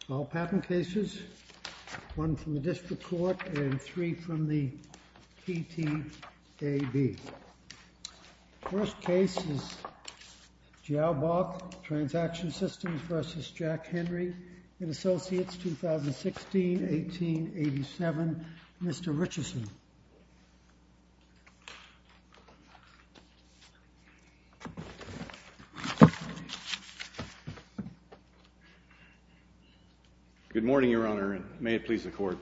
All patent cases, 1 from the District Court and 3 from the PTAB. First case is Jiaobok Transaction Systems v. Jack Henry & Associates, 2016, 1887. Mr. Richardson. Good morning, Your Honor, and may it please the Court.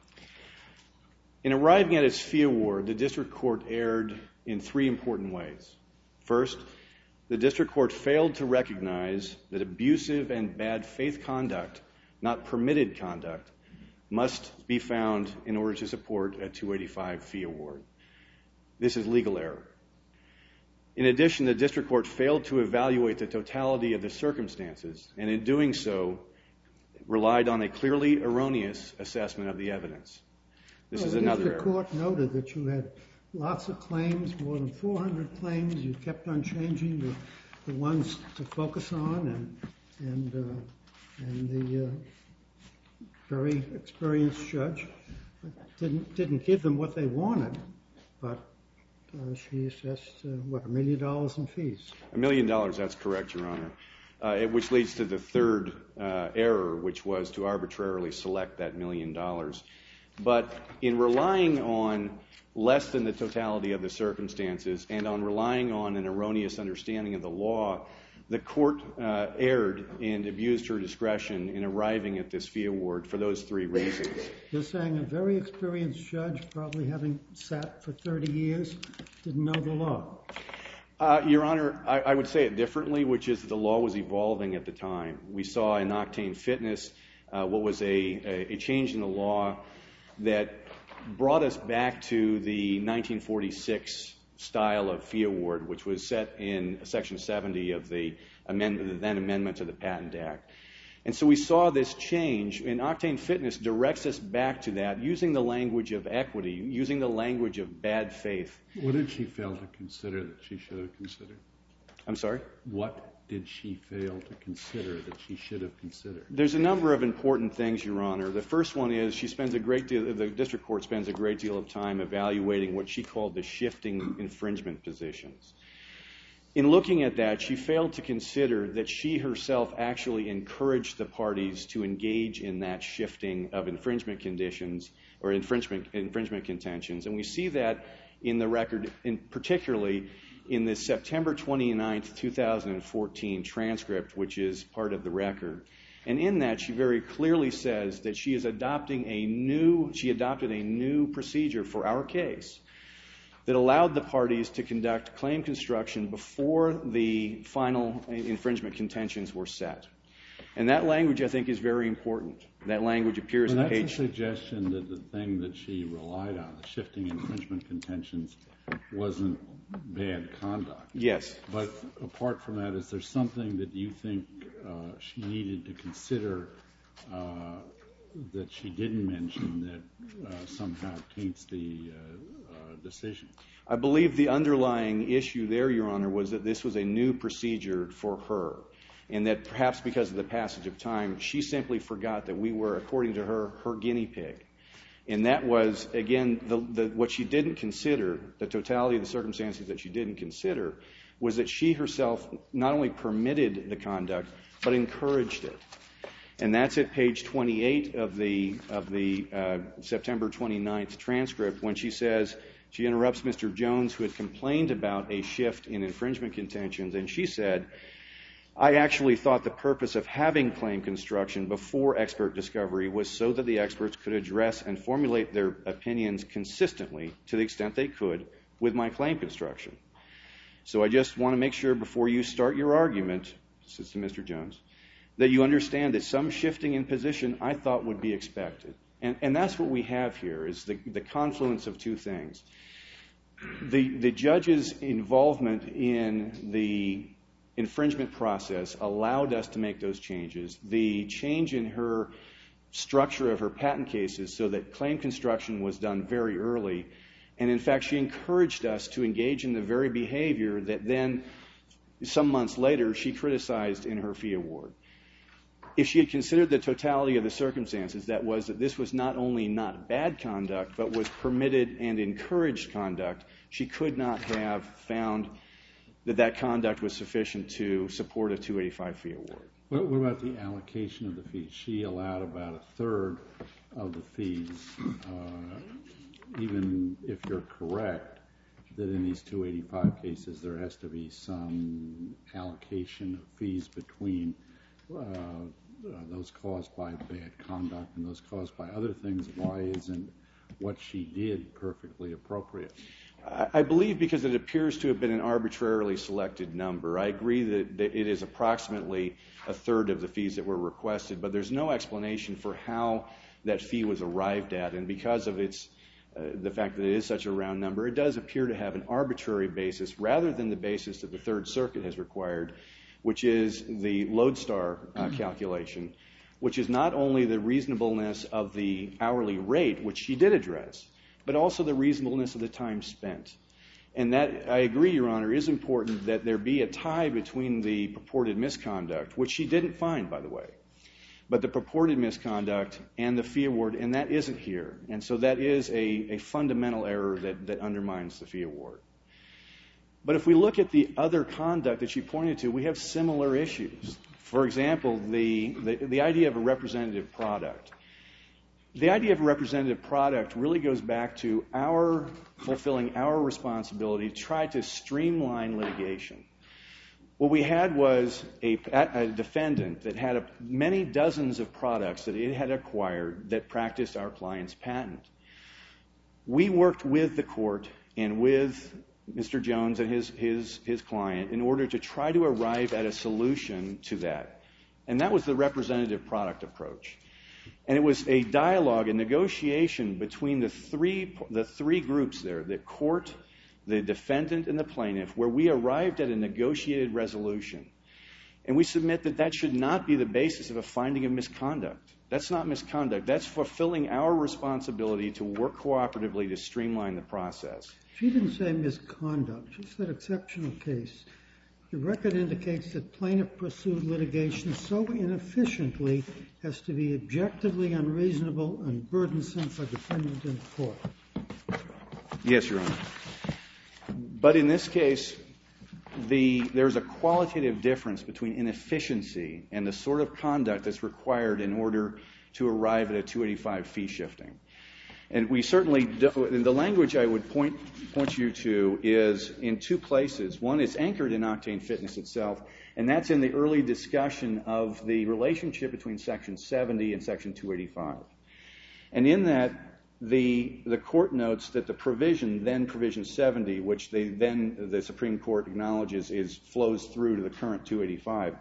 In arriving at its fee award, the District Court erred in 3 important ways. First, the District Court failed to recognize that abusive and bad faith conduct, not permitted conduct, must be found in order to support a 285 fee award. This is legal error. In addition, the District Court failed to evaluate the totality of the circumstances, and in doing so, relied on a clearly erroneous assessment of the evidence. This is another error. The Court noted that you had lots of claims, more than 400 claims. You kept on changing the ones to focus on, and the very experienced judge didn't give them what they wanted, but she assessed, $1 million in fees. $1 million, that's correct, Your Honor. Which leads to the third error, which was to arbitrarily select that $1 million. But in relying on less than the totality of the circumstances and on relying on an erroneous understanding of the law, the Court erred and abused her discretion in arriving at this fee award for those 3 reasons. You're saying a very experienced judge, probably having sat for 30 years, didn't know the law. Your Honor, I would say it differently, which is that the law was evolving at the time. We saw in Octane Fitness what was a change in the law that brought us back to the 1946 style of fee award, which was set in Section 70 of the then amendment to the Patent Act. And so we saw this change, and Octane Fitness directs us back to that using the language of equity, using the language of bad faith. What did she fail to consider that she should have considered? I'm sorry? What did she fail to consider that she should have considered? There's a number of important things, Your Honor. The first one is the District Court spends a great deal of time evaluating what she called the shifting infringement positions. In looking at that, she failed to consider that she herself actually encouraged the parties to engage in that shifting of infringement conditions or infringement contentions. And we see that in the record, particularly in the September 29, 2014 transcript, which is part of the record. And in that, she very clearly says that she adopted a new procedure for our case that allowed the parties to conduct claim construction before the final infringement contentions were set. And that language, I think, is very important. That language appears on page... That's a suggestion that the thing that she relied on, the shifting infringement contentions, wasn't bad conduct. Yes. But apart from that, is there something that you think she needed to consider that she didn't mention that somehow taints the decision? I believe the underlying issue there, Your Honor, was that this was a new procedure for her, and that perhaps because of the passage of time, she simply forgot that we were, according to her, her guinea pig. And that was, again, what she didn't consider, the totality of the circumstances that she didn't consider, was that she herself not only permitted the conduct, but encouraged it. And that's at page 28 of the September 29th transcript, when she says, she interrupts Mr. Jones, who had complained about a shift in infringement contentions, and she said, I actually thought the purpose of having claim construction before expert discovery was so that the experts could address and formulate their opinions consistently, to the extent they could, with my claim construction. So I just want to make sure before you start your argument, this is to Mr. Jones, that you understand that some shifting in position I thought would be expected. And that's what we have here, is the confluence of 2 things. The judge's involvement in the infringement process allowed us to make those changes. The change in her structure of her patent cases so that claim construction was done very early, and in fact she encouraged us to engage in the very behavior that then, some months later, she criticized in her fee award. if she had considered the totality of the circumstances, that this was not only not bad conduct, but was permitted and encouraged conduct, she could not have found that conduct was sufficient to support a 285 fee award. What about the allocation of the fees? She allowed about a third of the fees, even if you're correct that in these 285 cases there has to be some allocation of fees between those caused by bad conduct and those caused by other things. Why isn't what she did perfectly appropriate? I believe because it appears to have been an arbitrarily selected number. I agree that it is approximately a third of the fees that were requested, but there's no explanation for how that fee was arrived at, and because of the fact that it is such a round number, it does appear to have an arbitrary basis rather than the basis that the Third Circuit has required, which is the lodestar calculation, which is not only the reasonableness of the hourly rate, which she did address, but also the reasonableness of the time spent. And that, I agree, Your Honor, is important that there be a tie between the purported misconduct, which she didn't find, by the way, but the purported misconduct and the fee award, and that isn't here. And so that is a fundamental error that undermines the fee award. But if we look at the other conduct that she pointed to, we have similar issues. For example, the idea of a representative product. The idea of a representative product really goes back to our fulfilling our responsibility to try to streamline litigation. What we had was a defendant that had many dozens of products that it had acquired that practiced our client's patent. We worked with the court and with Mr. Jones and his client in order to try to arrive at a solution to that. And that was the representative product approach. And it was a dialogue, a negotiation between the three groups there, the court, the defendant, and the plaintiff, where we arrived at a negotiated resolution. And we submit that should not be the basis of a finding of misconduct. That's not misconduct. That's fulfilling our responsibility to work cooperatively to streamline the process. She didn't say misconduct. She said exceptional case. The record indicates that plaintiff pursued litigation so inefficiently as to be objectively unreasonable and burdensome for defendant in court. Yes, Your Honor. But in this case, there's a qualitative difference between inefficiency and the sort of conduct that's required in order to arrive at a 285 fee shifting. And we certainly, the language I would point you to is in two places. One is anchored in Octane Fitness itself, and that's in the early discussion of the relationship between Section 70 and Section 285. And in that, the court notes that the provision, then Provision 70, which the Supreme Court acknowledges flows through to the current 285,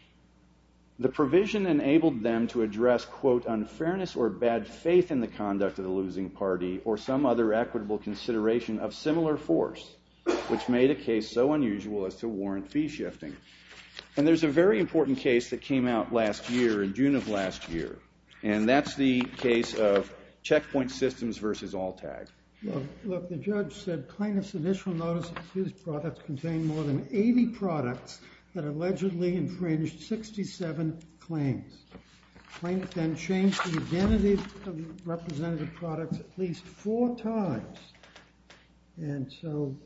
the provision enabled them to address, quote, unfairness or bad faith in the conduct of the losing party or some other equitable consideration of similar force, which made a case so unusual as to warrant fee shifting. And there's a very important case that came out last year, in June of last year, and that's the case of Checkpoint Systems versus Alltag. Look, the judge said plaintiff's initial notice of accused products contained more than 80 products that allegedly infringed 67 claims. Plaintiff then changed the identity of representative products at least 4 times. And so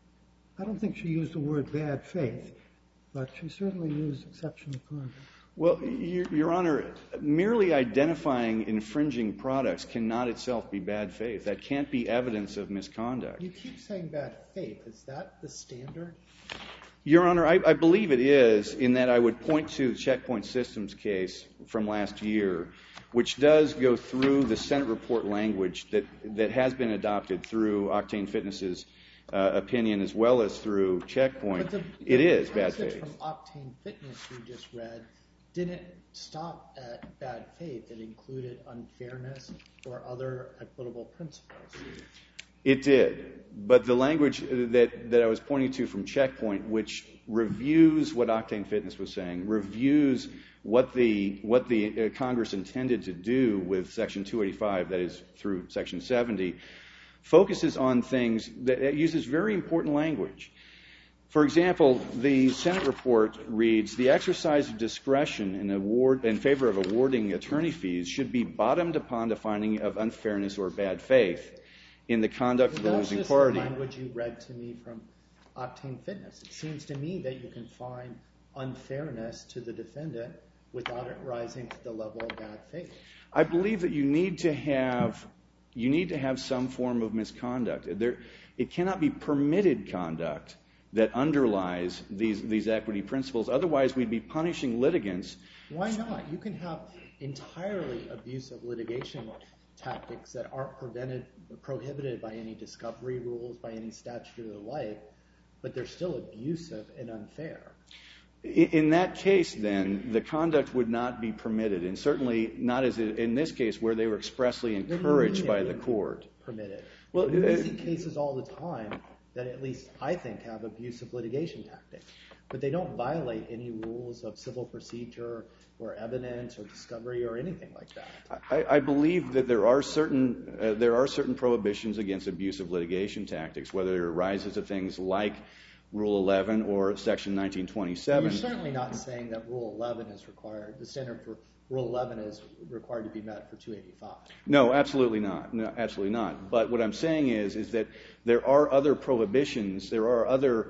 I don't think she used the word bad faith, but she certainly used exceptional conduct. Well, Your Honor, merely identifying infringing products cannot itself be bad faith. That can't be evidence of misconduct. You keep saying bad faith. Is that the standard? Your Honor, I believe it is, in that I would point to the Checkpoint Systems case from last year, which does go through the Senate report language that has been adopted through Octane Fitness's opinion as well as through Checkpoint. It is bad faith. From Octane Fitness you just read didn't stop at bad faith. It included unfairness or other equitable principles. It did, but the language that I was pointing to from Checkpoint, which reviews what Octane Fitness was saying, reviews what the Congress intended to do with Section 285, that is through Section 70, focuses on things that uses very important language. For example, the Senate report reads, the exercise of discretion in favor of awarding attorney fees should be bottomed upon the finding of unfairness or bad faith in the conduct of the losing party. That's just the language you read to me from Octane Fitness. It seems to me that you can find unfairness to the defendant without it rising to the level of bad faith. I believe that you need to have some form of misconduct. It cannot be permitted conduct that underlies these equity principles. Otherwise, we'd be punishing litigants. Why not? You can have entirely abusive litigation tactics that aren't prohibited by any discovery rules, by any statute of the like, but they're still abusive and unfair. In that case, then, the conduct would not be permitted, and certainly not as in this case where they were expressly encouraged by the court. Permitted. Well, we see cases all the time that at least I think have abusive litigation tactics, but they don't violate any rules of civil procedure or evidence or discovery or anything like that. I believe that there are certain prohibitions against abusive litigation tactics, whether it arises to things like Rule 11 or Section 1927. You're certainly not saying that Rule 11 is required. The standard for Rule 11 is required to be met for 285. No, absolutely not. No, absolutely not. But what I'm saying is that there are other prohibitions. There are other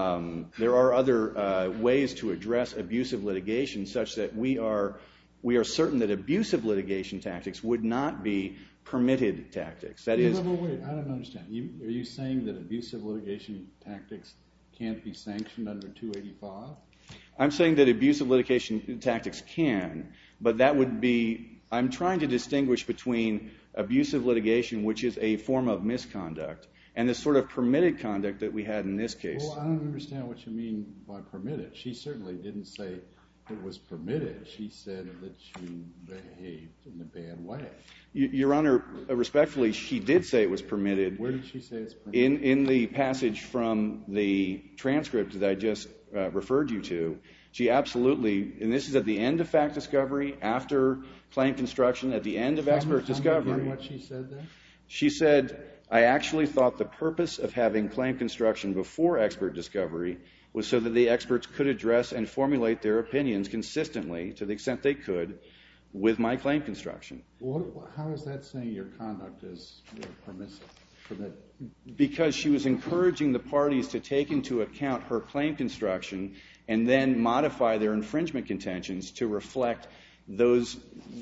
ways to address abusive litigation, such that we are certain that abusive litigation tactics would not be permitted tactics. That is. Wait, I don't understand. Are you saying that abusive litigation tactics can't be sanctioned under 285? I'm saying that abusive litigation tactics can, but that would be, I'm trying to distinguish between abusive litigation, which is a form of misconduct, and the sort of permitted conduct that we had in this case. Well, I don't understand what you mean by permitted. She certainly didn't say it was permitted. She said that you behaved in a bad way. Your Honor, respectfully, she did say it was permitted. Where did she say it's permitted? In the passage from the transcript that I just referred you to, she absolutely, and this is at the end of fact discovery, after claim construction, at the end of expert discovery. Tell me what she said there. She said, I actually thought the purpose of having claim construction before expert discovery was so that the experts could address and formulate their opinions consistently, to the extent they could, with my claim construction. How is that saying your conduct is permissive? Because she was encouraging the parties to take into account her claim construction and then modify their infringement contentions to reflect those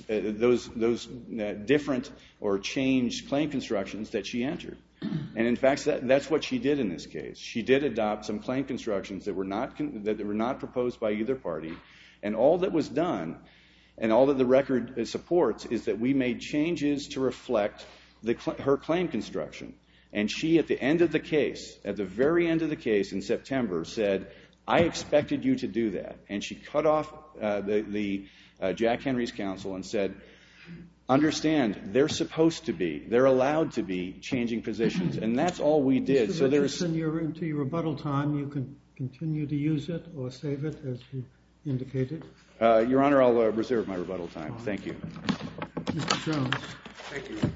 different or changed claim constructions that she entered. And in fact, that's what she did in this case. She did adopt some claim constructions that were not proposed by either party, and all that was done, and all that the record supports, is that we made changes to reflect her claim construction. And she, at the end of the case, at the very end of the case in September, said, I expected you to do that. And she cut off the Jack Henry's counsel and said, understand, they're supposed to be, they're allowed to be changing positions. And that's all we did. Mr. Richardson, you're into your rebuttal time. You can continue to use it or save it, as you indicated. Your Honor, I'll reserve my rebuttal time. Thank you. Mr. Jones. Thank you.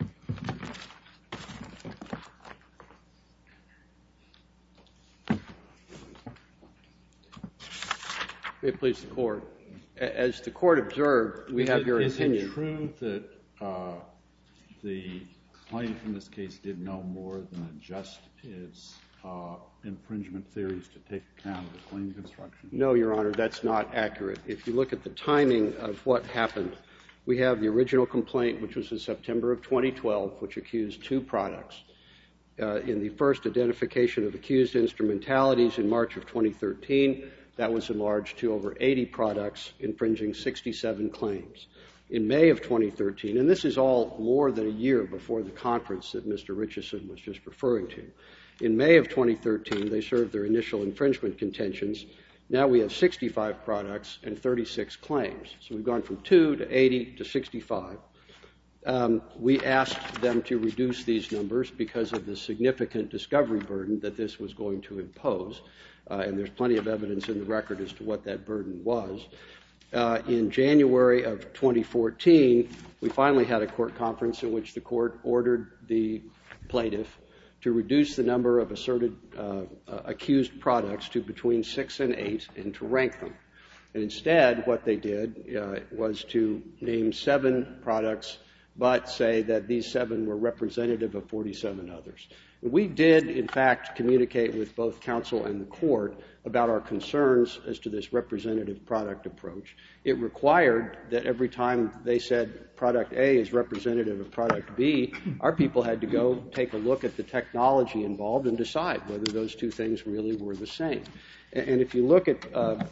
May it please the Court. As the Court observed, we have your opinion. Is it true that the plaintiff in this case did no more than adjust its infringement theories to take account of the claim construction? No, Your Honor, that's not accurate. If you look at the timing of what happened, we have the original complaint, which was in September of 2012, which accused two products. In the first identification of accused instrumentalities in March of 2013, that was enlarged to over 80 products, infringing 67 claims. In May of 2013, and this is all more than a year before the conference that Mr. Richardson was just referring to, in May of 2013, they served their initial infringement contentions. Now we have 65 products and 36 claims. So we've gone from 2 to 80 to 65. We asked them to reduce these numbers because of the significant discovery burden that this was going to impose, and there's plenty of evidence in the record as to what that burden was. In January of 2014, we finally had a court conference in which the court ordered the plaintiff to reduce the number of asserted accused products to between 6 and 8 and to rank them. And instead, what they did was to name 7 products, but say that these 7 were representative of 47 others. We did, in fact, communicate with both counsel and the court about our concerns as to this representative product approach. It required that every time they said product A is representative of product B, our people had to go take a look at the technology involved and decide whether those two things really were the same. And if you look at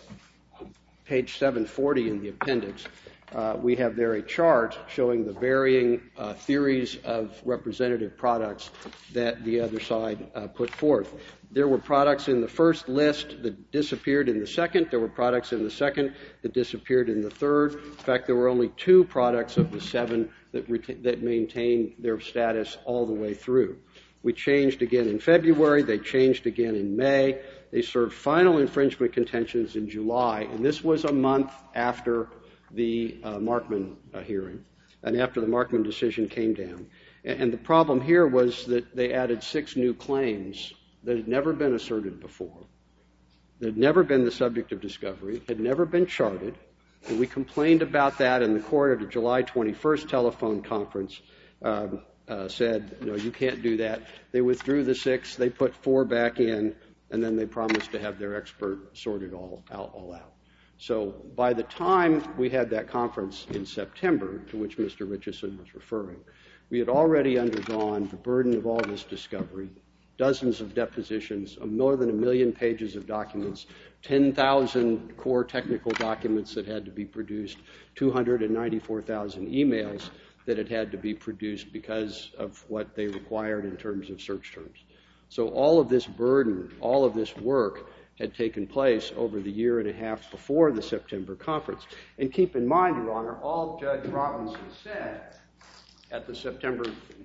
page 740 in the appendix, we have there a chart showing the varying theories of representative products that the other side put forth. There were products in the first list that disappeared in the second. There were products in the second that disappeared in the third. In fact, there were only 2 products of the 7 that maintained their status all the way through. We changed again in February. They changed again in May. They served final infringement contentions in July, and this was a month after the Markman hearing and after the Markman decision came down. And the problem here was that they added 6 new claims that had never been asserted before, that had never been the subject of discovery, had never been charted. And we complained about that in the court at a July 21st telephone conference, said, no, you can't do that. They withdrew the 6, they put 4 back in, and then they promised to have their expert sort it all out. So by the time we had that conference in September, to which Mr. Richardson was referring, we had already undergone the burden of all this discovery, dozens of depositions, more than 1 million pages of documents, 10,000 core technical documents that had to be produced, 294,000 emails that had to be produced because of what they required in terms of search terms. So all of this burden, all of this work had taken place over the year and a half before the September conference. And keep in mind, Your Honor, all Judge Robinson said at the September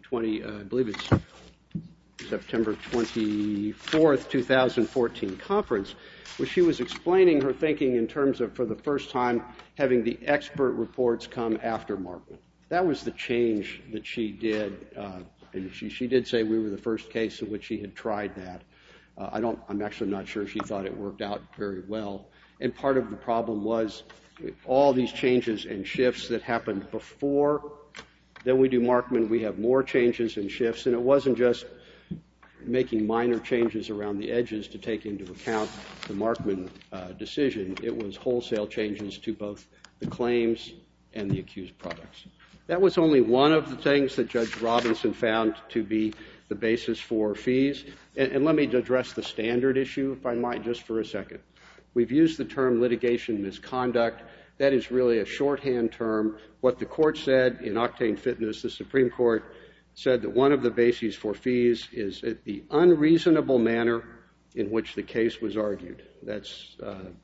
24th, 2014 conference was she was explaining her thinking in terms of, for the first time, having the expert reports come after Markman. That was the change that she did. And she did say we were the first case in which she had tried that. I'm actually not sure she thought it worked out very well. And part of the problem was all these changes and shifts that happened before. Then we do Markman, we have more changes and shifts. And it wasn't just making minor changes around the edges to take into account the Markman decision. It was wholesale changes to both the claims and the accused products. That was only one of the things that Judge Robinson found to be the basis for fees. And let me address the standard issue, if I might, just for a second. We've used the term litigation misconduct. That is really a shorthand term. What the court said in Octane Fitness, the Supreme Court said that one of the bases for fees is the unreasonable manner in which the case was argued. That's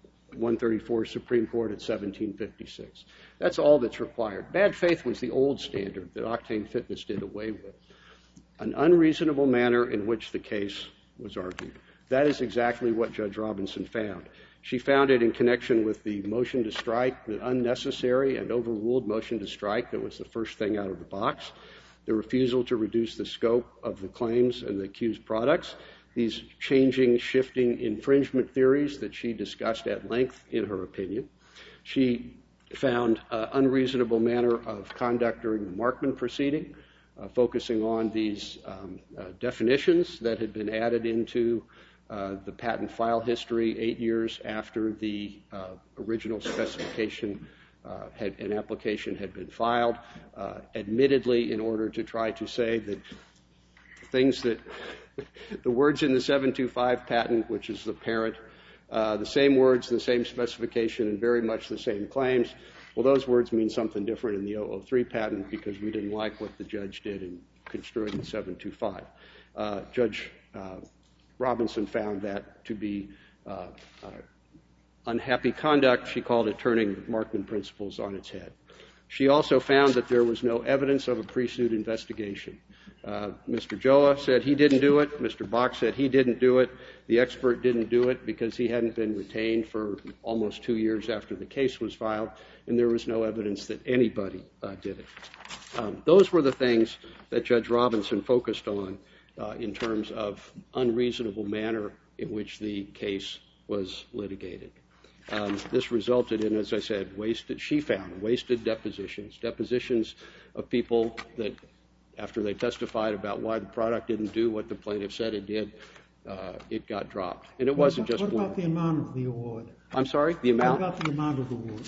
134 Supreme Court at 1756. That's all that's required. Bad faith was the old standard that Octane Fitness did away with. An unreasonable manner in which the case was argued. That is exactly what Judge Robinson found. She found it in connection with the motion to strike, the unnecessary and overruled motion to strike that was the first thing out of the box, the refusal to reduce the scope of the claims and the accused products, these changing, shifting infringement theories that she discussed at length in her opinion. She found unreasonable manner of conduct during the Markman proceeding, focusing on these definitions that had been added into the patent file history 8 years after the original specification an application had been filed, admittedly in order to try to say that things that the words in the 725 patent, which is the parent, the same words, the same specification, and very much the same claims, well, those words mean something different in the 003 patent because we didn't like what the judge did in construing the 725. Judge Robinson found that to be unhappy conduct. She called it turning Markman principles on its head. She also found that there was no evidence of a pre-suit investigation. Mr. Joa said he didn't do it. Mr. Bach said he didn't do it. The expert didn't do it because he hadn't been retained for almost 2 years after the case was filed, and there was no evidence that anybody did it. Those were the things that Judge Robinson focused on in terms of unreasonable manner in which the case was litigated. This resulted in, as I said, wasted depositions of people that, after they testified about why the product didn't do what the plaintiff said it did, it got dropped. And it wasn't just one. What about the amount of the award? I'm sorry? The amount? What about the amount of the award?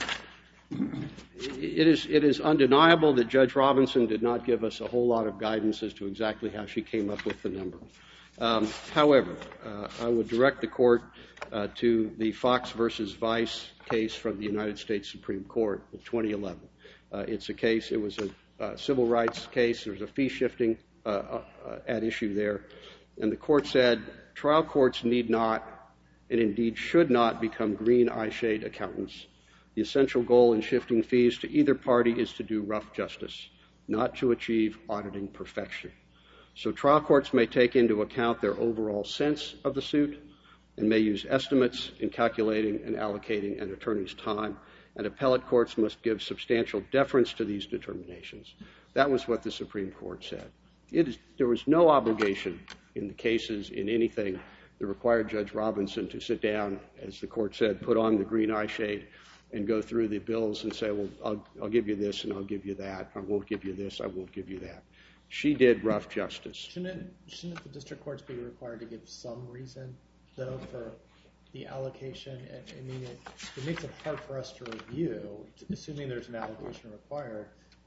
It is undeniable that Judge Robinson did not give us a whole lot of guidance as to exactly how she came up with the number. However, I would direct the court to the Fox versus Vice case from the United States Supreme Court in 2011. It's a case, it was a civil rights case. There was a fee shifting at issue there. And the court said, trial courts need not, and indeed should not, become green eyeshade accountants. The essential goal in shifting fees to either party is to do rough justice, not to achieve auditing perfection. So trial courts may take into account their overall sense of the suit and may use estimates in calculating and allocating an attorney's time, and appellate courts must give substantial deference to these determinations. That was what the Supreme Court said. There was no obligation in the cases, in anything, that required Judge Robinson to sit down, as the court said, put on the green eyeshade and go through the bills and say, well, I'll give you this and I'll give you that. I won't give you this, I won't give you that. She did rough justice. Shouldn't the district courts be required to give some reason, though, for the allocation? I mean, it makes it hard for us to review, assuming there's an allocation required,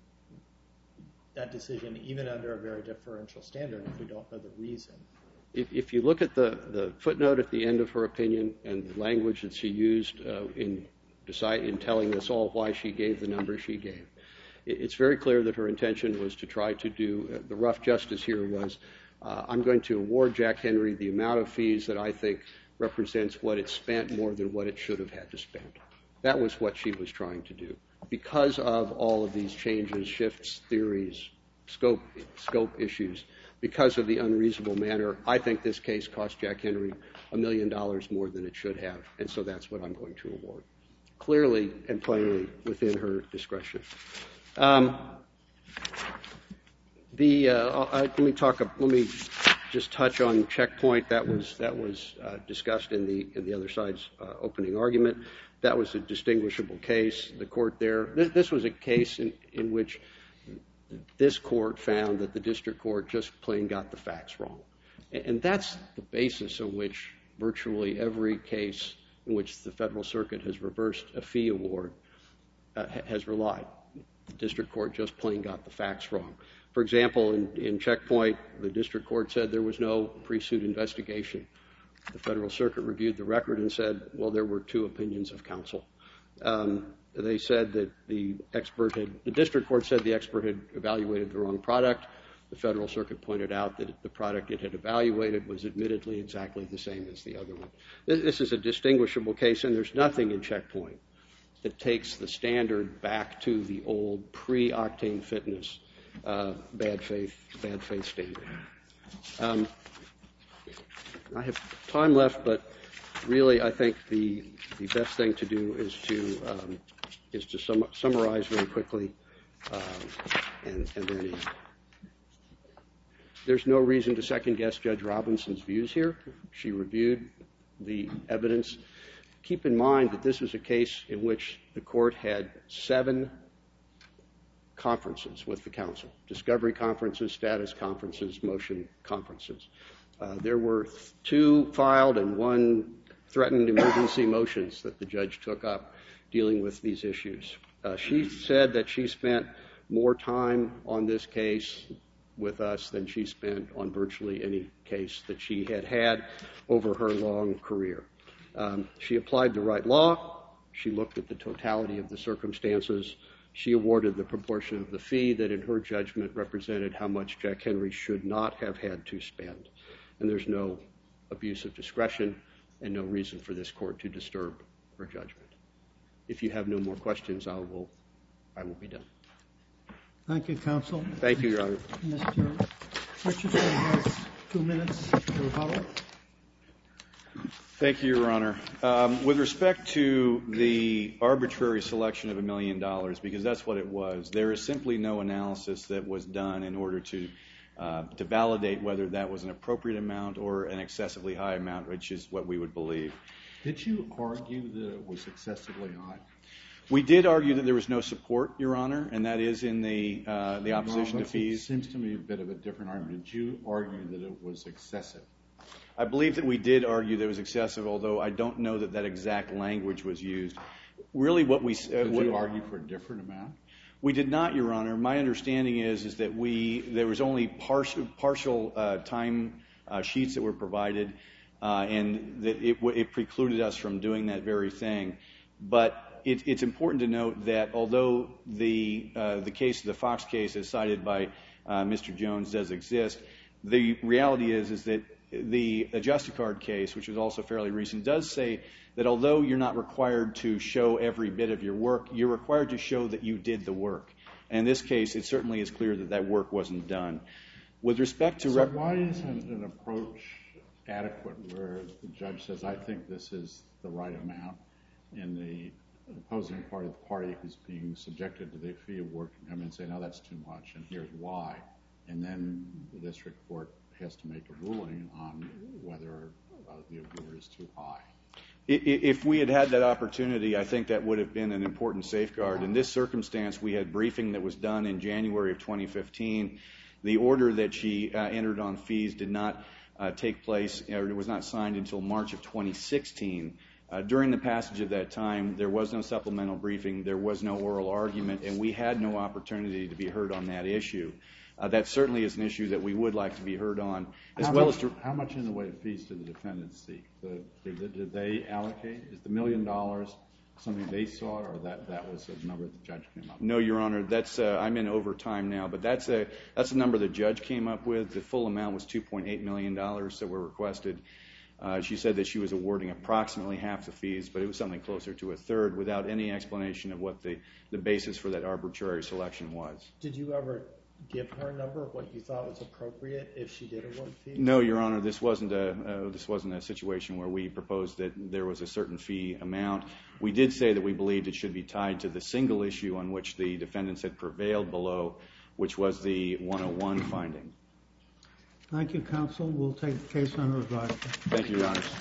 that decision, even under a very differential standard, if we don't know the reason. If you look at the footnote at the end of her opinion and the language that she used in telling us all why she gave the number she gave, it's very clear that her intention was to try to do, the rough justice here was, I'm going to award Jack Henry the amount of fees that I think represents what it spent more than what it should have had to spend. That was what she was trying to do. Because of all of these changes, shifts, theories, scope issues, because of the unreasonable manner, I think this case cost Jack Henry $1 million more than it should have, and so that's what I'm going to award. Clearly and plainly within her discretion. Let me just touch on Checkpoint. That was discussed in the other side's opening argument. That was a distinguishable case. The court there, this was a case in which this court found that the district court just plain got the facts wrong. And that's the basis on which virtually every case in which the Federal Circuit has reversed a fee award has relied. The district court just plain got the facts wrong. For example, in Checkpoint, the district court said there was no pre-suit investigation. The Federal Circuit reviewed the record and said, well, there were two opinions of counsel. They said that the district court said the expert had evaluated the wrong product. The Federal Circuit pointed out that the product it had evaluated was admittedly exactly the same as the other one. This is a distinguishable case, and there's nothing in Checkpoint that takes the standard back to the old pre-octane fitness bad faith standard. I have time left, but really I think the best thing to do is to summarize very quickly and then end. There's no reason to second-guess Judge Robinson's views here. She reviewed the evidence. Keep in mind that this was a case in which the court had 7 conferences with the counsel, discovery conferences, status conferences, motion conferences. There were 2 filed and 1 threatened emergency motions that the judge took up dealing with these issues. She said that she spent more time on this case with us than she spent on virtually any case that she had over her long career. She applied the right law. She looked at the totality of the circumstances. She awarded the proportion of the fee that in her judgment represented how much Jack Henry should not have had to spend. And there's no abuse of discretion and no reason for this court to disturb her judgment. If you have no more questions, I will be done. Thank you, counsel. Thank you, Your Honor. Mr. Richardson has 2 minutes to rebuttal. Thank you, Your Honor. With respect to the arbitrary selection of $1 million, because that's what it was, there is simply no analysis that was done in order to to validate whether that was an appropriate amount or an excessively high amount, which is what we would believe. Did you argue that it was excessively high? We did argue that there was no support, Your Honor, and that is in the opposition to fees. It seems to me a bit of a different argument. Did you argue that it was excessive? I believe that we did argue that it was excessive, although I don't know that that exact language was used. Really what we... Did you argue for a different amount? We did not, Your Honor. My understanding is that there was only partial time sheets that were provided, and that it precluded us from doing that very thing. But it's important to note that although the case, the Fox case, as cited by Mr. Jones, does exist, the reality is that the Adjust-A-Card case, which was also fairly recent, does say that although you're not required to show every bit of your work, you're required to show that you did the work. And in this case, it certainly is clear that that work wasn't done. With respect to... So why isn't an approach adequate where the judge says, I think this is the right amount, and the opposing party who's being subjected to the fee of work can come in and say, no, that's too much, and here's why. And then the district court has to make a ruling on whether the award is too high. If we had had that opportunity, I think that would have been an important safeguard. In this circumstance, we had briefing that was done in January of 2015. The order that she entered on fees did not take place, or it was not signed until March of 2016. During the passage of that time, there was no supplemental briefing, there was no oral argument, and we had no opportunity to be heard on that issue. That certainly is an issue that we would like to be heard on, as well as to... How much in the way of fees did the defendants seek? Did they allocate? Is the $1 million something they sought, or that was a number the judge came up with? No, Your Honor. That's I'm in overtime now, but that's a number the judge came up with. The full amount was $2.8 million that were requested. She said that she was awarding approximately half the fees, but it was something closer to a third, without any explanation of what the basis for that arbitrary selection was. Did you ever give her a number of what you thought was appropriate if she did award fees? No, Your Honor. This wasn't a situation where we proposed that there was a certain fee amount. We did say that we believed it should be tied to the single issue on which the defendants had prevailed below, which was the 101 finding. Thank you, counsel. We'll take the case under review. Thank you, Your Honor.